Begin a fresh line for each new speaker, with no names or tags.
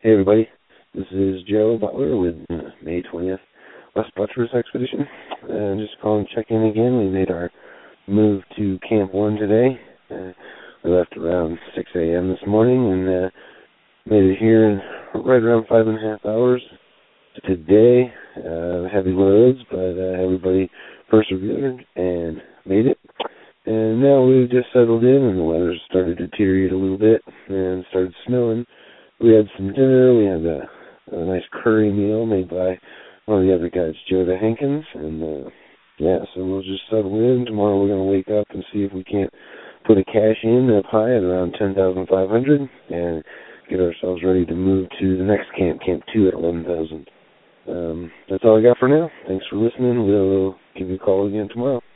Hey everybody, this is Joe Butler with May 20th West Buttress Expedition. Just calling to check in again. We made our move to Camp 1 today. We left around 6 a.m. this morning and made it here in right around 5.5 hours today. Heavy loads, but everybody persevered and made it. And now we've just settled in and the weather started to deteriorate a little bit and started snowing. We had some dinner. We had a nice curry meal made by one of the other guys, Joe the Hankins. And, so we'll just settle in. Tomorrow we're going to wake up and see if we can't put a cache in up high at around 10,500 and get ourselves ready to move to the next camp, Camp 2 at 11,000. That's all I got for now. Thanks for listening. We'll give you a call again tomorrow.